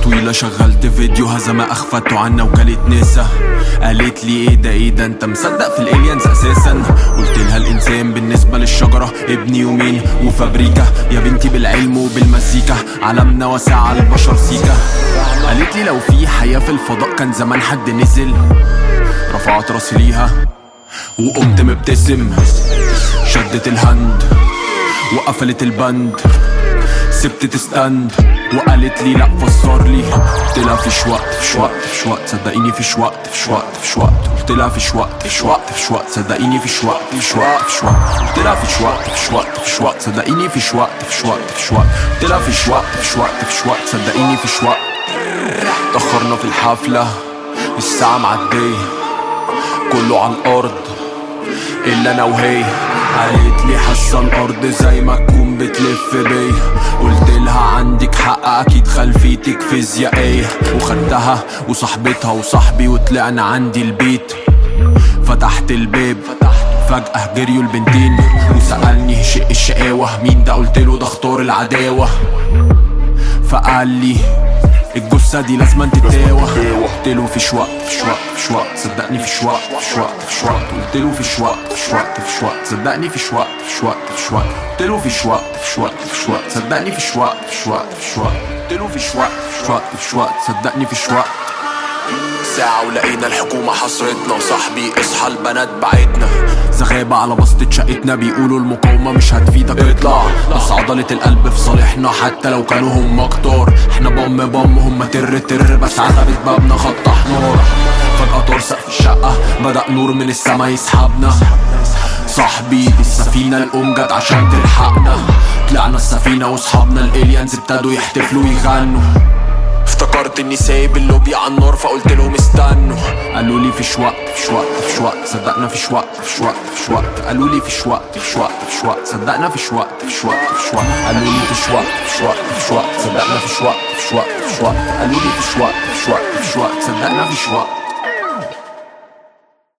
طويلة شغلت فيديو هذا ما اخفته عنا وكالة ناسا. قالت لي ايه ده انت مصدق في الالينز اساسا؟ قلت لها الانسان بالنسبة للشجرة ابن يومين وفابريكا يا بنتي، بالعلم وبالمزيكا عالمنا واسع على البشر سيكا. قالت لي لو في حياة في الفضاء كان زمان حد نزل. رفعت راسي ليها وقمت مبتسم، شدت الهند وقفلت البند، سبت تستند وقالت لي لا فسر لي. قلت لها فيش وقت صدقيني فيش وقت قلت لها فيش وقت صدقيني فيش وقت قلت لها فيش وقت صدقيني فيش وقت قلت لها فيش وقت صدقيني فيش وقت. تأخرنا في الحفلة الساعة معدية، كله على الأرض إلا أنا وهي. قالت لي حاسة الأرض زي ما تكون بتلف بيا. قلت لها عندك حق أكيد خلفيتك فيزيائية، وخدتها وصاحبتها وصاحبي وطلعنا عندي البيت. فتحت الباب فجأة جريوا البنتين وسألني شق الشقاوة مين ده؟ قلت له ده اختار العداوة. فقال لي الجثة دي لازم تتاوى. قلت له فيش وقت صدقني فيش وقت قلت له فيش وقت صدقني فيش وقت قلت له فيش وقت صدقني فيش وقت قلت له فيش وقت صدقني فيش وقت. ساعة ولقينا الحكومة حصرتنا، وصاحبي اصحى البنات بعتنا. زغابة على بسطة شقتنا بيقولوا المقاومة مش هتفيدك اطلع. بس عضلة القلب في صالحنا حتى لو كانوا هم كتار. احنا بام هم تر بس عتبت بابنا خط احمر. فجأة طار سقف الشقة بدأ نور من السما يسحبنا. صاحبي السفينة الأم جت عشان تلحقنا. طلعنا السفينة وصحابنا الاليانز ابتدوا يحتفلوا ويغنوا. افتكرت اني سايب اللوبي على النار فقلت لهم استنوا. قالوا لي فيش وقت صدقنا فيش وقت قالوا لي فيش وقت صدقنا فيش وقت قالوا لي فيش وقت صدقنا فيش وقت قالوا لي فيش وقت صدقنا فيش وقت.